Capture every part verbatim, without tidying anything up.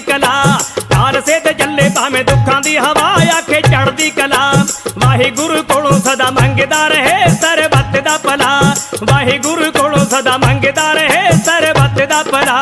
चढ़दी कला। खालसे ते चले भावें दुखां दी हवा, आखे चढ़दी कला। वाहिगुरू कोलों सदा मंगदा रहे सरबत दा भला। वाहिगुरू कोलों सदा मंगदा रहे सरबत दा भला।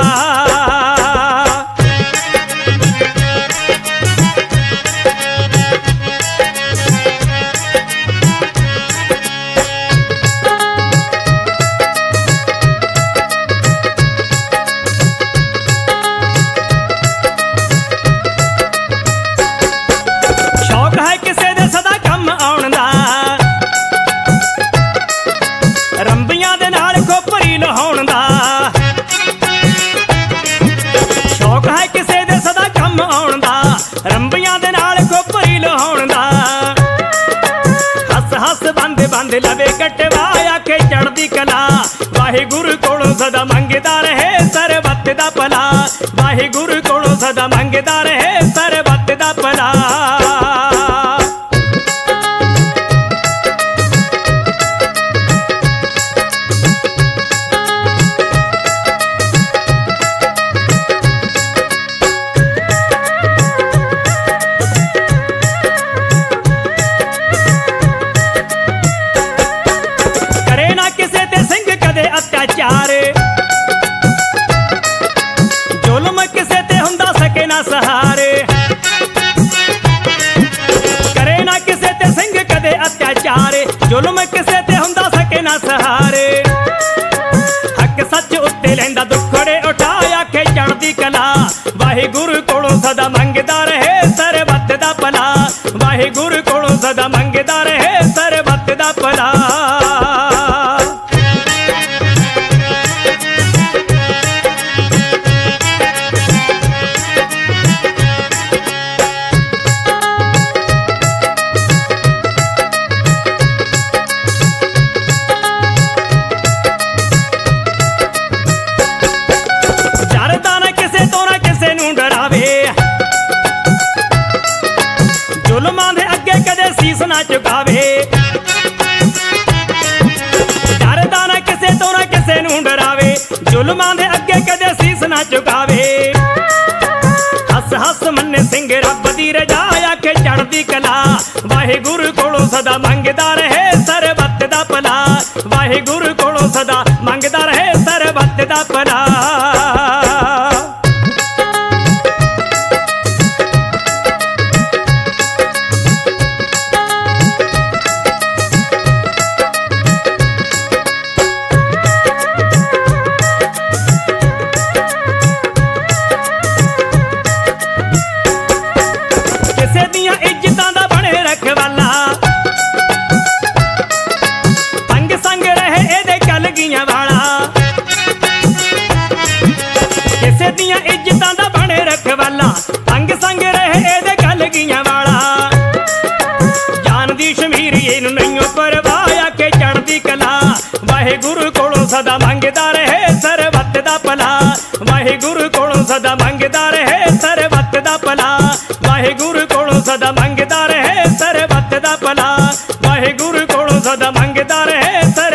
रंबियां दे नाल खोपरी लहाउण दा शौक है किसे दे सदा कम आउण दा। रंबियां दे नाल खोपरी लहाउण दा। हस हस बंद बंद लवे कटवा, आखे चढ़दी कला। वाहिगुरू कोलों सदा मंगदा रहे सरबत दा भला। वाहिगुरू कोलों सदा मंगदा रहे सरबत दा भला। अत्याचार जुल्म किसे ते हुंदा सके ना सहारे। करे ना किसे ते सिंह कदे अत्याचार, जुल्म किसे ते हुंदा सके ना सहारे। हक सच उत्ते लैंदा दुखड़े उठा, आखे चढ़दी कला। वाहिगुरू कोलों सदा मंगदा रहे सरबत दा भला। वाहिगुरू कोलों सदा मंगदा रहे सरबत दा भला। जुल्मां दे अगे कदे सीस ना झुकावे। डरदा ना किसे तो ना किसे नूं डरावे। जुल्मां दे अगे कदे सीस ना झुकावे। हस हस मन्ने सिंह रब दी रजा, आखे चढ़दी कला। वाहिगुरू कोलों सदा मंगदा रहे सरबत दा भला। वाहिगुरू कोलों सदा मंगदा रहे सरबत दा भला। इज्जतां दा बने रखवाला, अंग संग रहे एदे कलगियां वाला। किसे दियां इज्जतां दा बने रखवाला, अंग संग रहे एदे कलगियां वाला। जान दी शमीरी इनू नहीं परवाह, आखे चढ़दी कला। वाहिगुरू कोलों सदा मंगदा रहे सरबत दा भला। वाहिगुरू कोलों सदा मंगदा रहे सरबत दा भला। वाहिगुरू कोलों सदा मंगदा रहे सरबत दा भला। वाहिगुरू कोलों सदा मंगदा रहे।